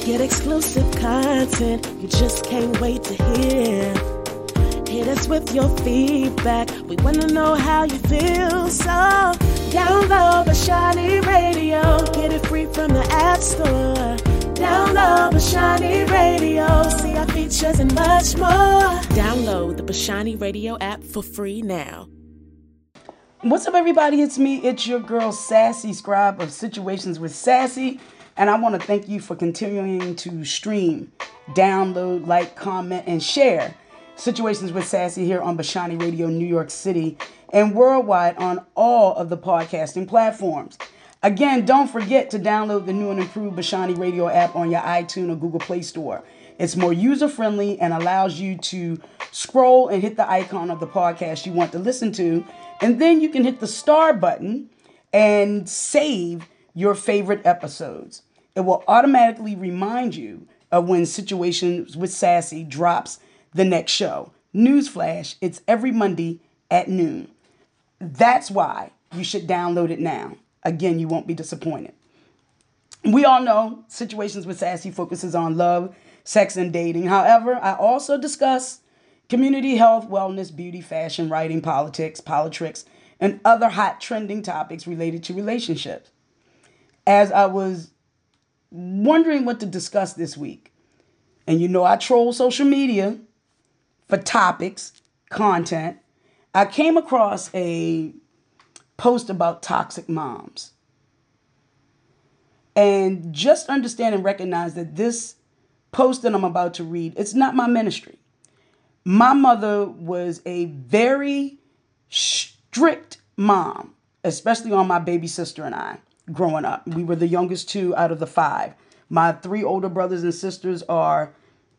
Get exclusive content you just can't wait to hear. Hit us with your feedback. We want to know how you feel. So download Bashani Radio. Get it free from the App Store. Download Bashani Radio. See our features and much more. Download the Bashani Radio app for free now. What's up, everybody? It's me. It's your girl, Sassy Scribe of Situations with Sassy. And I want to thank you for continuing to stream, download, like, comment, and share Situations with Sassy here on Bashani Radio, New York City, and worldwide on all of the podcasting platforms. Again, don't forget to download the new and improved Bashani Radio app on your iTunes or Google Play Store. It's more user-friendly and allows you to scroll and hit the icon of the podcast you want to listen to, and then you can hit the star button and save your favorite episodes. It will automatically remind you of when Situations with Sassy drops the next show. Newsflash, it's every Monday at noon. That's why you should download it now. Again, you won't be disappointed. We all know Situations with Sassy focuses on love, sex, and dating. However, I also discuss community, health, wellness, beauty, fashion, writing, politics, politricks, and other hot trending topics related to relationships. As I was wondering what to discuss this week, and you know I troll social media for topics, content, I came across a post about toxic moms. And just understand and recognize that this post that I'm about to read, it's not my ministry. My mother was a very strict mom, especially on my baby sister and I. Growing up, we were the youngest two out of the five. My three older brothers and sisters are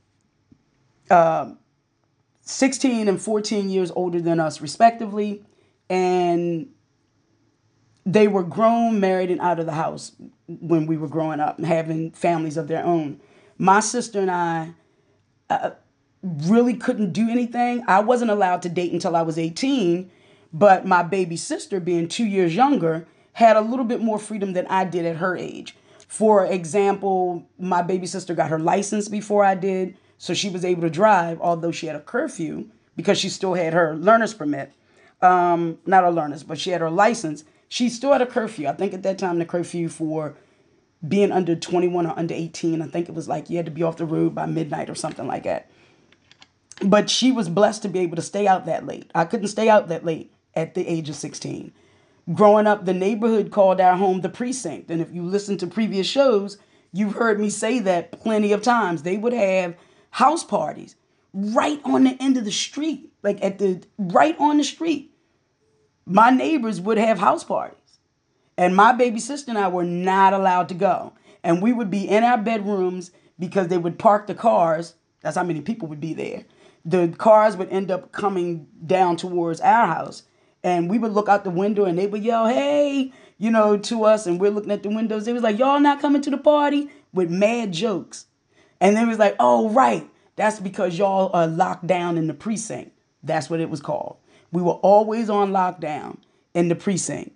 16 and 14 years older than us, respectively. And they were grown, married, and out of the house when we were growing up and having families of their own. My sister and I really couldn't do anything. I wasn't allowed to date until I was 18, but my baby sister, being 2 years younger, had a little bit more freedom than I did at her age. For example, my baby sister got her license before I did, so she was able to drive, although she had a curfew because she still had her learner's permit. Not a learner's, but she had her license. She still had a curfew. I think at that time the curfew for being under 21 or under 18, I think it was like you had to be off the road by midnight or something like that. But she was blessed to be able to stay out that late. I couldn't stay out that late at the age of 16. Growing up, the neighborhood called our home the precinct. And if you listen to previous shows, you've heard me say that plenty of times. They would have house parties right on the end of the street, like right on the street. My neighbors would have house parties. And my baby sister and I were not allowed to go. And we would be in our bedrooms because they would park the cars. That's how many people would be there. The cars would end up coming down towards our house. And we would look out the window and they would yell, hey, to us. And we're looking at the windows. They was like, y'all not coming to the party? With mad jokes. And they was like, oh, right. That's because y'all are locked down in the precinct. That's what it was called. We were always on lockdown in the precinct.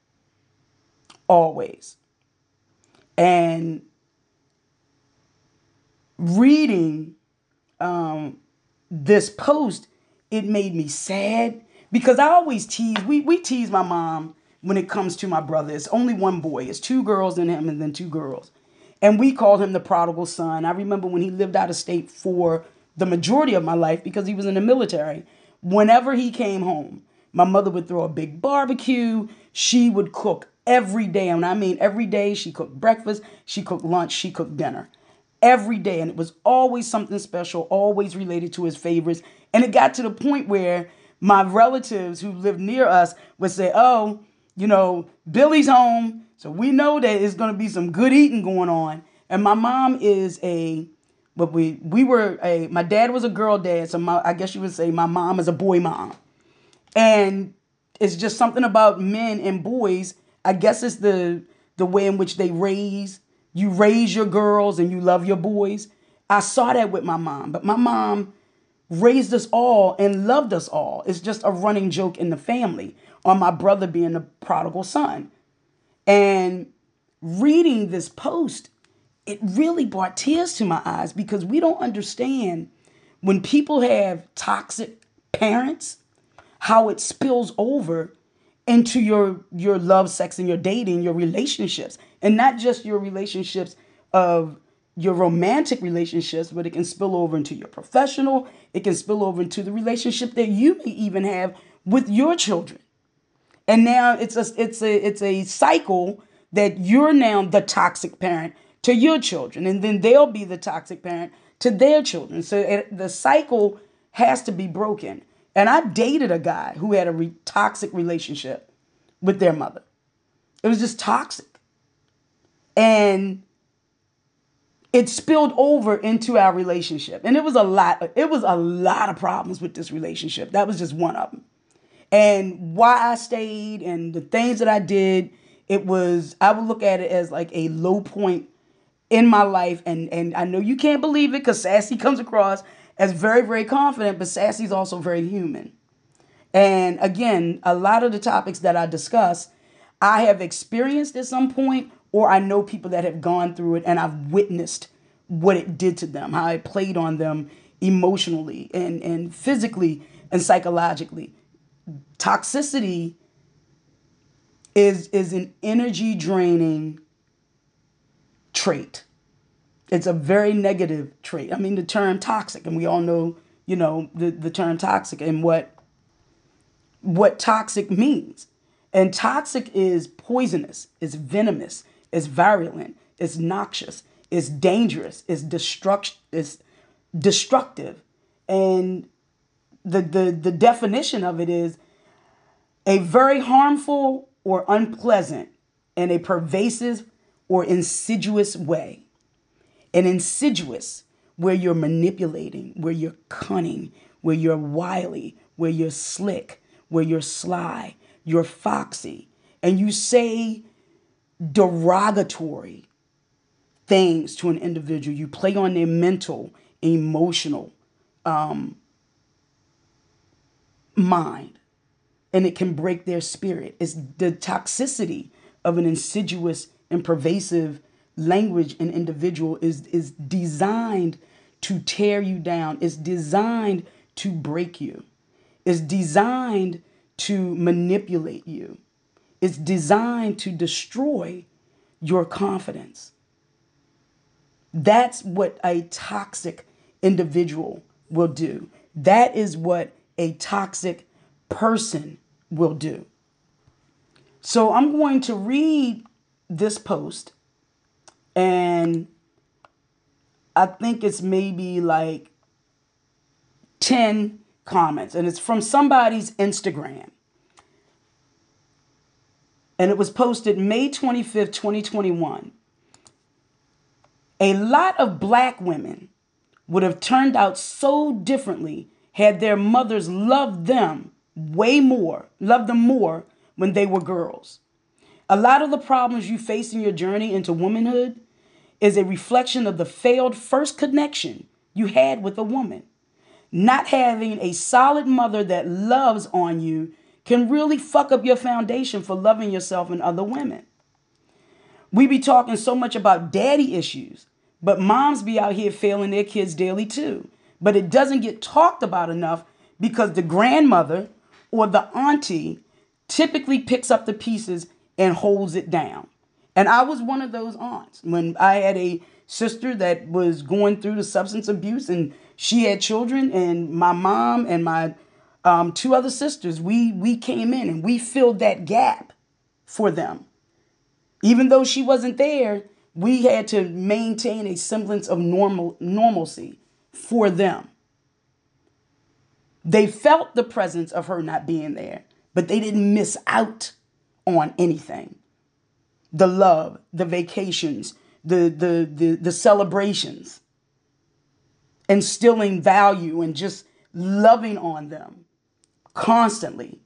Always. And reading this post, it made me sad. Because I always tease, we tease my mom when it comes to my brother. It's only one boy. It's two girls in him and then two girls. And we called him the prodigal son. I remember when he lived out of state for the majority of my life because he was in the military. Whenever he came home, my mother would throw a big barbecue. She would cook every day. And I mean every day. She cooked breakfast. She cooked lunch. She cooked dinner. Every day. And it was always something special, always related to his favorites. And it got to the point where my relatives who lived near us would say, oh, Billy's home. So we know that it's going to be some good eating going on. And my mom is my dad was a girl dad. So I guess you would say my mom is a boy mom. And it's just something about men and boys. I guess it's the way in which you raise your girls and you love your boys. I saw that with my mom. But my mom raised us all and loved us all. It's just a running joke in the family on my brother being the prodigal son. And reading this post, it really brought tears to my eyes because we don't understand when people have toxic parents, how it spills over into your love, sex, and your dating, your relationships, and not just your relationships of your romantic relationships, but it can spill over into your professional. It can spill over into the relationship that you may even have with your children. And now it's a cycle that you're now the toxic parent to your children, and then they'll be the toxic parent to their children. So the cycle has to be broken. And I dated a guy who had a toxic relationship with their mother. It was just toxic. And it spilled over into our relationship. And it was a lot of problems with this relationship. That was just one of them. And why I stayed and the things that I did, I would look at it as like a low point in my life. And I know you can't believe it because Sassy comes across as very, very confident, but Sassy's also very human. And again, a lot of the topics that I discuss, I have experienced at some point, or I know people that have gone through it and I've witnessed what it did to them, how it played on them emotionally and physically and psychologically. Toxicity is an energy draining trait. It's a very negative trait. I mean, the term toxic, and we all know, the term toxic and what toxic means. And toxic is poisonous, it's venomous, it's virulent, it's noxious, it's dangerous, it's destructive. And the definition of it is a very harmful or unpleasant in a pervasive or insidious way. An insidious, where you're manipulating, where you're cunning, where you're wily, where you're slick, where you're sly, you're foxy, and you say derogatory things to an individual. You play on their mental, emotional mind, and it can break their spirit. It's the toxicity of an insidious and pervasive language and individual is designed to tear you down. It's designed to break you. It's designed to manipulate you. It's designed to destroy your confidence. That's what a toxic individual will do. That is what a toxic person will do. So I'm going to read this post, and I think it's maybe like 10 comments, and it's from somebody's Instagram. And it was posted May 25th, 2021. A lot of black women would have turned out so differently had their mothers loved them more when they were girls. A lot of the problems you face in your journey into womanhood is a reflection of the failed first connection you had with a woman. Not having a solid mother that loves on you can really fuck up your foundation for loving yourself and other women. We be talking so much about daddy issues, but moms be out here failing their kids daily too. But it doesn't get talked about enough because the grandmother or the auntie typically picks up the pieces and holds it down. And I was one of those aunts. When I had a sister that was going through the substance abuse and she had children, and my mom and my two other sisters, we came in and we filled that gap for them. Even though she wasn't there, we had to maintain a semblance of normalcy for them. They felt the presence of her not being there, but they didn't miss out on anything. The love, the vacations, the celebrations, instilling value and just loving on them constantly,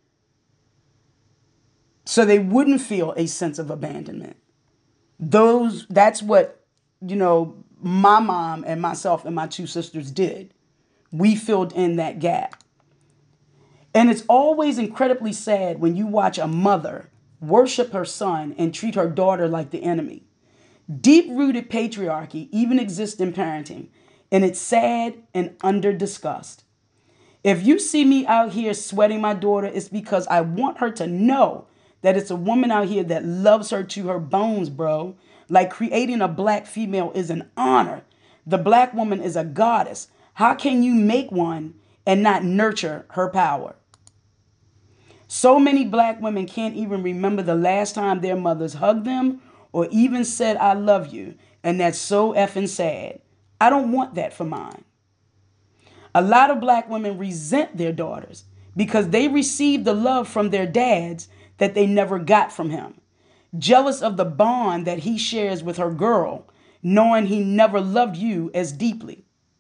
so they wouldn't feel a sense of abandonment. That's what, my mom and myself and my two sisters did. We filled in that gap. And it's always incredibly sad when you watch a mother worship her son and treat her daughter like the enemy. Deep-rooted patriarchy even exists in parenting, and it's sad and under-discussed. If you see me out here sweating my daughter, it's because I want her to know that it's a woman out here that loves her to her bones, bro. Like creating a black female is an honor. The black woman is a goddess. How can you make one and not nurture her power? So many black women can't even remember the last time their mothers hugged them or even said, I love you. And that's so effing sad. I don't want that for mine. A lot of black women resent their daughters because they received the love from their dads that they never got from him. Jealous of the bond that he shares with her girl, knowing he never loved you as deeply.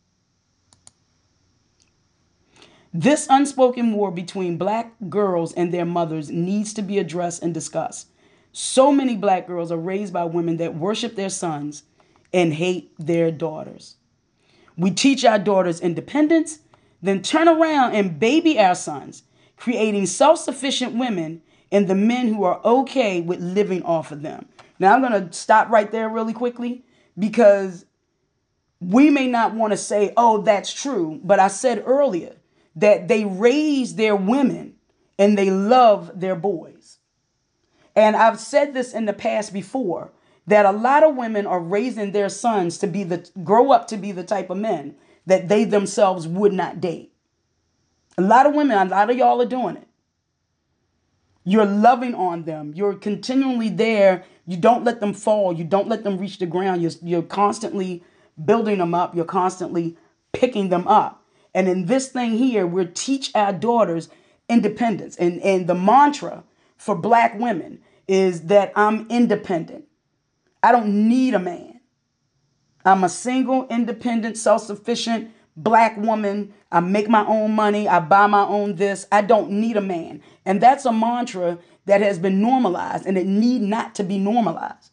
This unspoken war between black girls and their mothers needs to be addressed and discussed. So many black girls are raised by women that worship their sons and hate their daughters. We teach our daughters independence, then turn around and baby our sons, creating self-sufficient women and the men who are okay with living off of them. Now, I'm going to stop right there really quickly because we may not want to say, oh, that's true. But I said earlier that they raise their women and they love their boys. And I've said this in the past before, that a lot of women are raising their sons to grow up to be the type of men that they themselves would not date. A lot of women, a lot of y'all are doing it. You're loving on them. You're continually there. You don't let them fall. You don't let them reach the ground. You're constantly building them up. You're constantly picking them up. And in this thing here, we teach our daughters independence. And the mantra for black women is that I'm independent. I don't need a man. I'm a single, independent, self-sufficient black woman. I make my own money. I buy my own this. I don't need a man. And that's a mantra that has been normalized, and it need not to be normalized.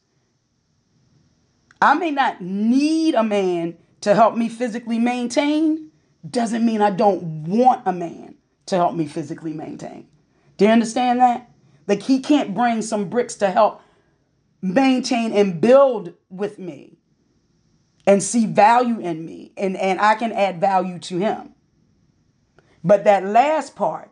I may not need a man to help me physically maintain. Doesn't mean I don't want a man to help me physically maintain. Do you understand that? Like, he can't bring some bricks to help maintain and build with me and see value in me, and I can add value to him. But that last part,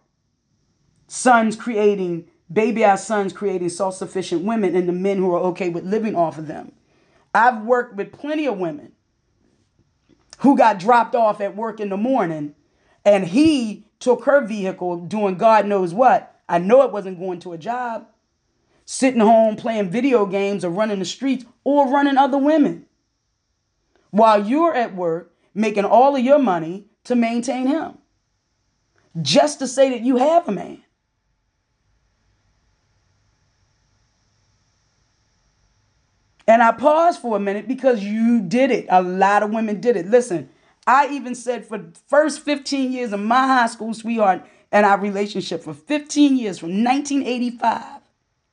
our sons creating self-sufficient women and the men who are okay with living off of them. I've worked with plenty of women who got dropped off at work in the morning, and he took her vehicle doing God knows what. I know it wasn't going to a job. Sitting home playing video games or running the streets or running other women while you're at work making all of your money to maintain him, just to say that you have a man. And I paused for a minute because you did it. A lot of women did it. Listen, I even said for the first 15 years of my high school sweetheart and our relationship, for 15 years, from 1985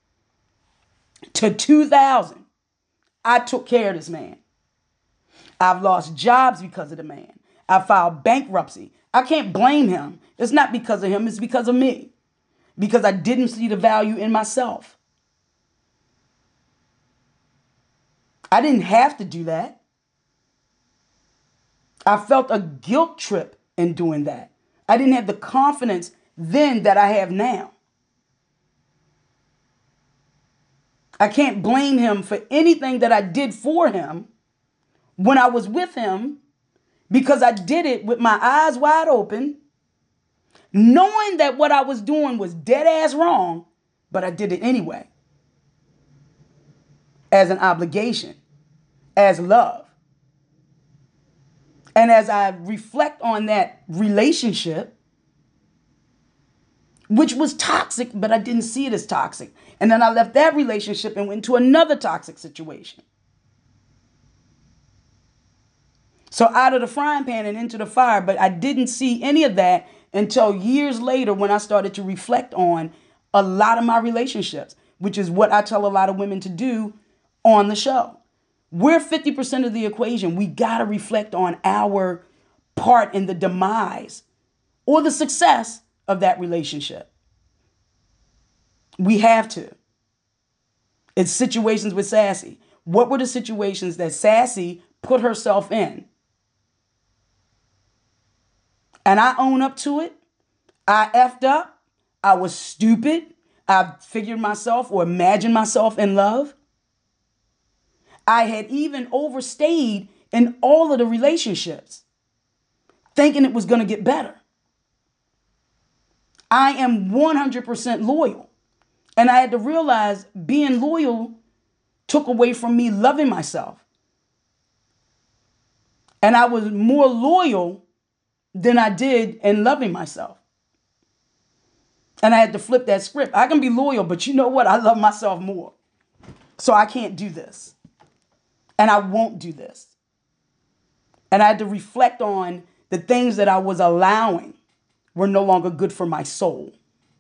to 2000, I took care of this man. I've lost jobs because of the man. I filed bankruptcy. I can't blame him. It's not because of him. It's because of me. Because I didn't see the value in myself. I didn't have to do that. I felt a guilt trip in doing that. I didn't have the confidence then that I have now. I can't blame him for anything that I did for him when I was with him, because I did it with my eyes wide open, knowing that what I was doing was dead ass wrong, but I did it anyway. As an obligation, as love. And as I reflect on that relationship, which was toxic, but I didn't see it as toxic. And then I left that relationship and went into another toxic situation. So out of the frying pan and into the fire, but I didn't see any of that until years later when I started to reflect on a lot of my relationships, which is what I tell a lot of women to do on the show. We're 50% of the equation. We got to reflect on our part in the demise or the success of that relationship. We have to. It's situations with Sassy. What were the situations that Sassy put herself in? And I own up to it. I effed up. I was stupid. I figured myself or imagined myself in love. I had even overstayed in all of the relationships, thinking it was going to get better. I am 100% loyal. And I had to realize being loyal took away from me loving myself. And I was more loyal than I did in loving myself. And I had to flip that script. I can be loyal, but you know what? I love myself more. So I can't do this. And I won't do this. And I had to reflect on the things that I was allowing were no longer good for my soul.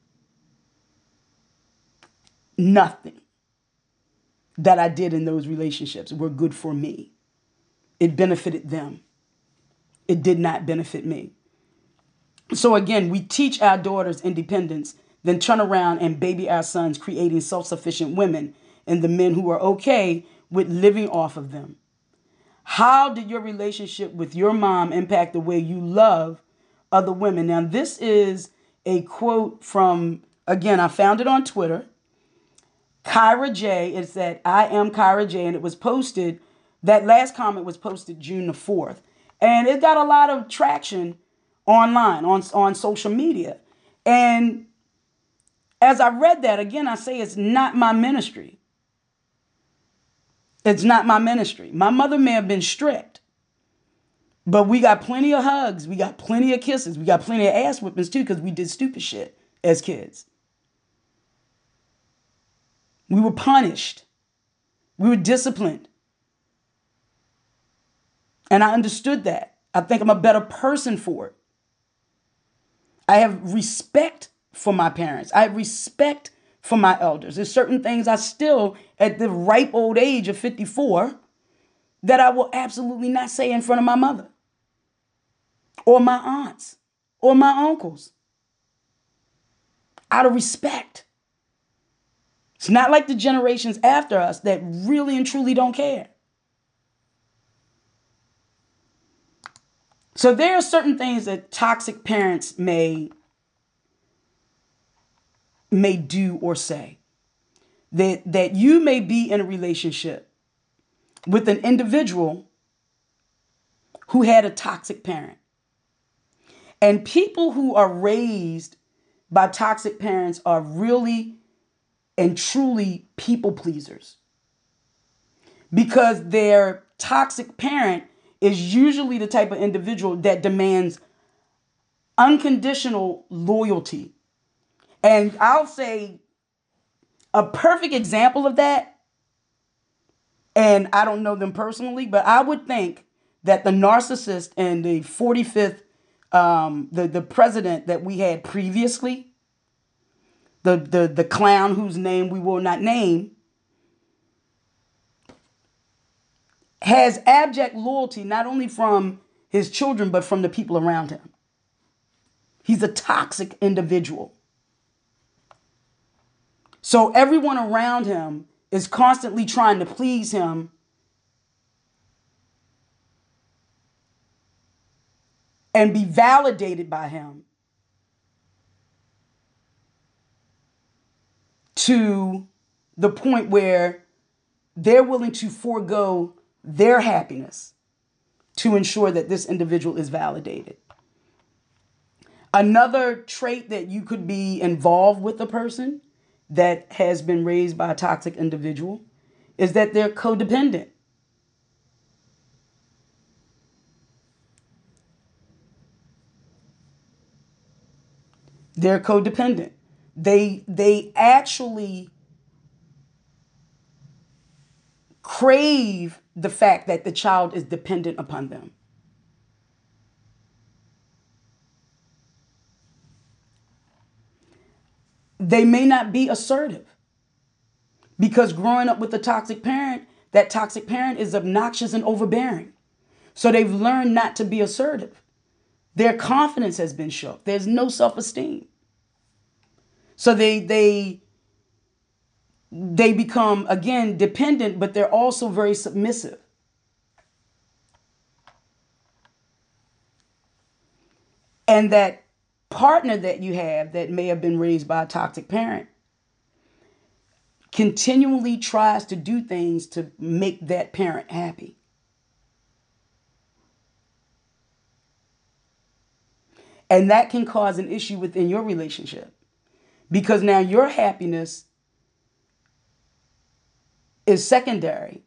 Nothing that I did in those relationships were good for me. It benefited them. It did not benefit me. So again, we teach our daughters independence, then turn around and baby our sons, creating self-sufficient women and the men who are okay with living off of them. How did your relationship with your mom impact the way you love other women? Now, this is a quote from, again, I found it on Twitter. Kyra J. It's at I am Kyra J. And it was posted, that last comment was posted June the 4th. And it got a lot of traction online, on social media. And as I read that, again, I say it's not my ministry. It's not my ministry. My mother may have been strict, but we got plenty of hugs. We got plenty of kisses. We got plenty of ass whippings too, because we did stupid shit as kids. We were punished. We were disciplined. And I understood that. I think I'm a better person for it. I have respect for my parents. I have respect for my elders. There's certain things I still, at the ripe old age of 54, that I will absolutely not say in front of my mother or my aunts or my uncles. Out of respect. It's not like the generations after us that really and truly don't care. So there are certain things that toxic parents may do or say. That you may be in a relationship with an individual who had a toxic parent. And people who are raised by toxic parents are really and truly people pleasers. Because their toxic parent is usually the type of individual that demands unconditional loyalty. And I'll say a perfect example of that, and I don't know them personally, but I would think that the narcissist and the 45th, the president that we had previously, the clown whose name we will not name, has abject loyalty not only from his children, but from the people around him. He's a toxic individual. So everyone around him is constantly trying to please him and be validated by him to the point where they're willing to forego their happiness to ensure that this individual is validated. Another trait that you could be involved with a person that has been raised by a toxic individual is that they're codependent. They're codependent. They actually crave the fact that the child is dependent upon them. They may not be assertive because growing up with a toxic parent, that toxic parent is obnoxious and overbearing. So they've learned not to be assertive. Their confidence has been shook. There's no self-esteem. So they They become, again, dependent, but they're also very submissive. And that partner that you have that may have been raised by a toxic parent continually tries to do things to make that parent happy. And that can cause an issue within your relationship, because now your happiness is secondary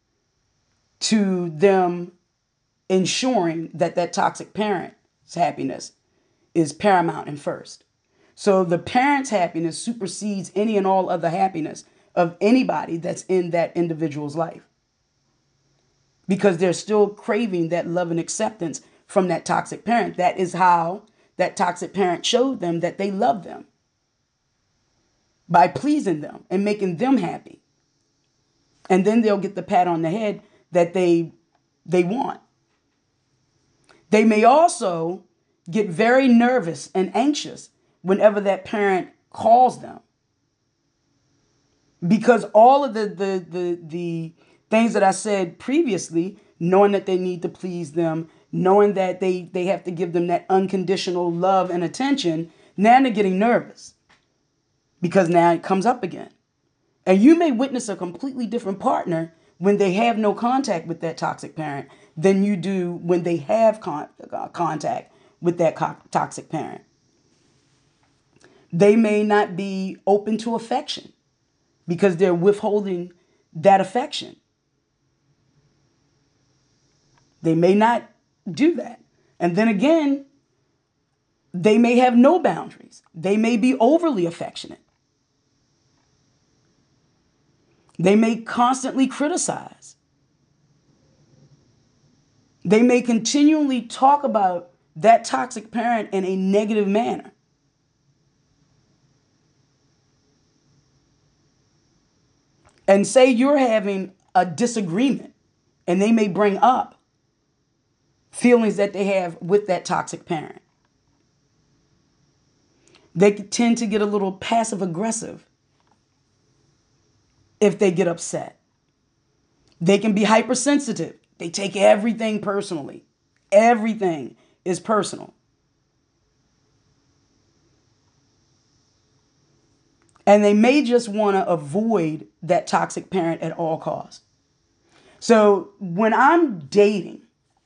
to them ensuring that that toxic parent's happiness is paramount and first. So the parent's happiness supersedes any and all other happiness of anybody that's in that individual's life, because they're still craving that love and acceptance from that toxic parent. That is how that toxic parent showed them that they love them, by pleasing them and making them happy. And then they'll get the pat on the head that they want. They may also get very nervous and anxious whenever that parent calls them, because all of the things that I said previously, knowing that they need to please them, knowing that they have to give them that unconditional love and attention, now they're getting nervous because now it comes up again. And you may witness a completely different partner when they have no contact with that toxic parent than you do when they have contact with that toxic parent. They may not be open to affection because they're withholding that affection. They may not do that. And then again, they may have no boundaries. They may be overly affectionate. They may constantly criticize. They may continually talk about that toxic parent in a negative manner. And say you're having a disagreement, and they may bring up feelings that they have with that toxic parent. They tend to get a little passive aggressive if they get upset. They can be hypersensitive. They take everything personally. Everything is personal. And they may just want to avoid that toxic parent at all costs. So when I'm dating,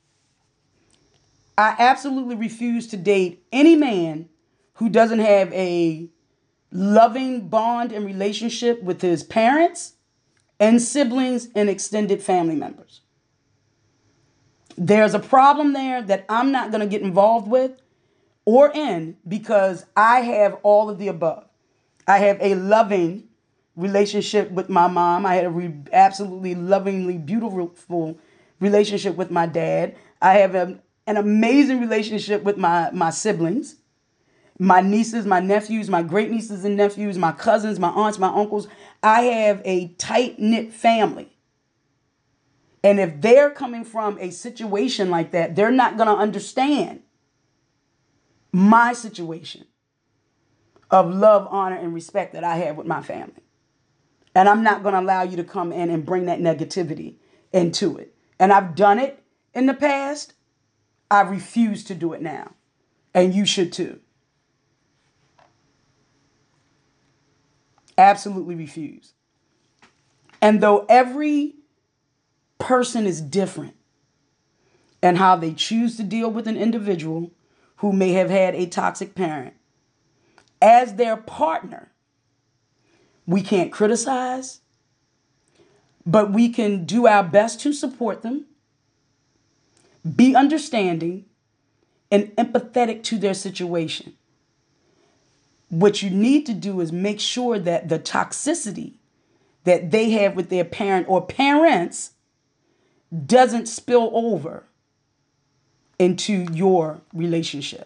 I absolutely refuse to date any man who doesn't have a loving bond and relationship with his parents and siblings and extended family members. There's a problem there that I'm not going to get involved with or in, because I have all of the above. I have a loving relationship with my mom. I had a absolutely lovingly beautiful relationship with my dad. I have an amazing relationship with my siblings, my nieces, my nephews, my great nieces and nephews, my cousins, my aunts, my uncles. I have a tight-knit family. And if they're coming from a situation like that, they're not going to understand my situation of love, honor, and respect that I have with my family. And I'm not going to allow you to come in and bring that negativity into it. And I've done it in the past. I refuse to do it now. And you should too. Absolutely refuse. And though every person is different and how they choose to deal with an individual who may have had a toxic parent, as their partner, we can't criticize, but we can do our best to support them, be understanding, and empathetic to their situation. What you need to do is make sure that the toxicity that they have with their parent or parents doesn't spill over into your relationship.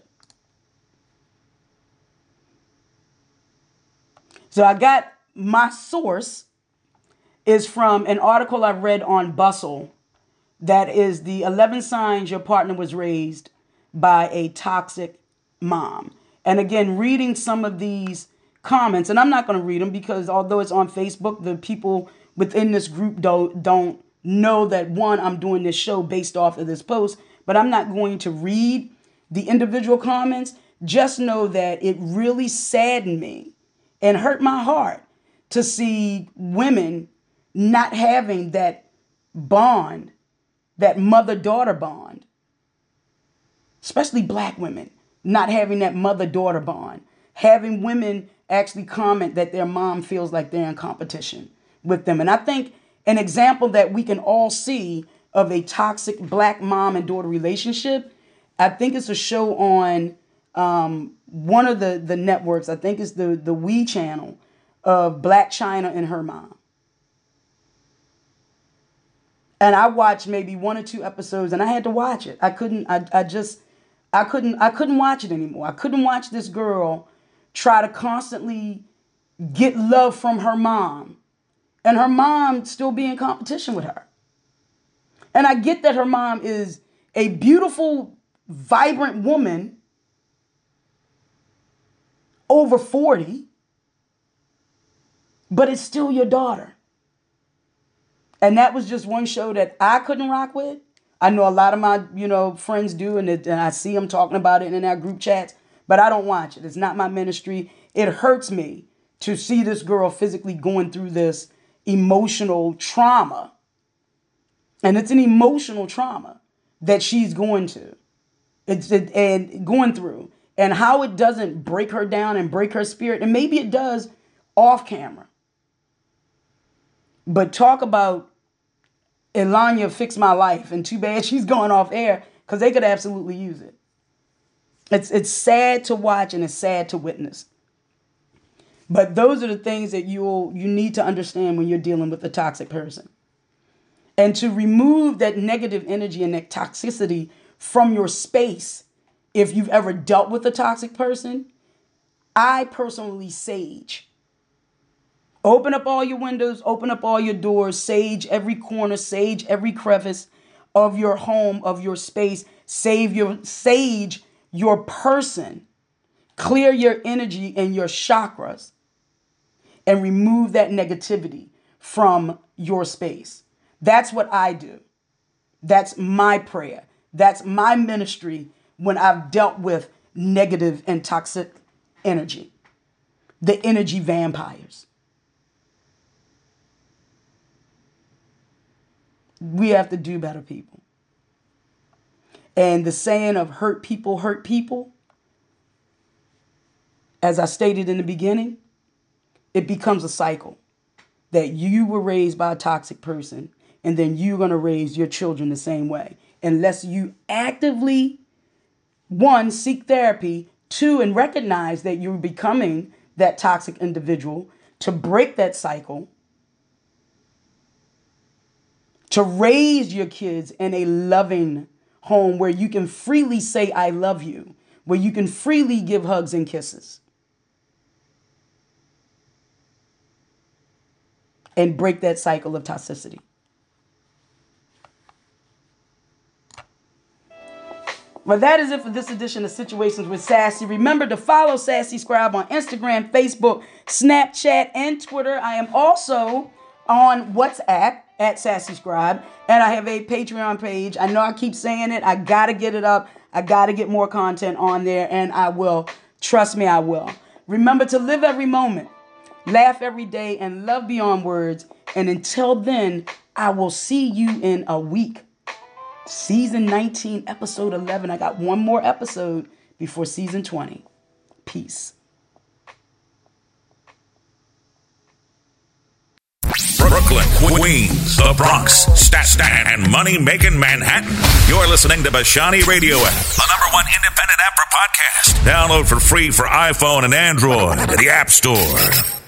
So I got my source is from an article I read on Bustle, that is the 11 signs your partner was raised by a toxic mom. And again, reading some of these comments, and I'm not going to read them because although it's on Facebook, the people within this group don't know that, one, I'm doing this show based off of this post, but I'm not going to read the individual comments. Just know that it really saddened me and hurt my heart to see women not having that bond, that mother-daughter bond, especially black women not having that mother-daughter bond, having women actually comment that their mom feels like they're in competition with them. And I think an example that we can all see of a toxic black mom and daughter relationship, I think it's a show on one of the networks. I think it's the We channel of Blac Chyna and her mom. And I watched maybe 1 or 2 episodes and I had to watch it. I couldn't watch it anymore. I couldn't watch this girl try to constantly get love from her mom and her mom still be in competition with her. And I get that her mom is a beautiful, vibrant woman over 40, but it's still your daughter. And that was just one show that I couldn't rock with. I know a lot of my, friends do, and I see them talking about it in our group chats, but I don't watch it. It's not my ministry. It hurts me to see this girl physically going through this emotional trauma. And it's an emotional trauma that she's going through. And how it doesn't break her down and break her spirit. And maybe it does off camera. But talk about Elanya fix my life. And too bad she's going off air because they could absolutely use it. It's sad to watch and it's sad to witness. But those are the things that you need to understand when you're dealing with a toxic person. And to remove that negative energy and that toxicity from your space, if you've ever dealt with a toxic person, I personally sage. Open up all your windows, open up all your doors, sage every corner, sage every crevice of your home, of your space, sage your person, clear your energy and your chakras, and remove that negativity from your space. That's what I do. That's my prayer. That's my ministry when I've dealt with negative and toxic energy. The energy vampires. We have to do better, people. And the saying of hurt people, as I stated in the beginning, it becomes a cycle that you were raised by a toxic person and then you're going to raise your children the same way. Unless you actively, 1, seek therapy, 2, and recognize that you're becoming that toxic individual to break that cycle, to raise your kids in a loving home where you can freely say, I love you, where you can freely give hugs and kisses. And break that cycle of toxicity. Well, that is it for this edition of Situations with Sassy. Remember to follow Sassy Scribe on Instagram, Facebook, Snapchat, and Twitter. I am also on WhatsApp at Sassy Scribe, and I have a Patreon page. I know I keep saying it. I got to get it up. I got to get more content on there, and I will. Trust me, I will. Remember to live every moment, laugh every day, and love beyond words. And until then, I will see you in a week. Season 19, episode 11. I got one more episode before season 20. Peace. Brooklyn, Queens, the Bronx, Staten, and money-making Manhattan. You're listening to Bashani Radio app, the #1 independent app for podcasts. Download for free for iPhone and Android at the App Store.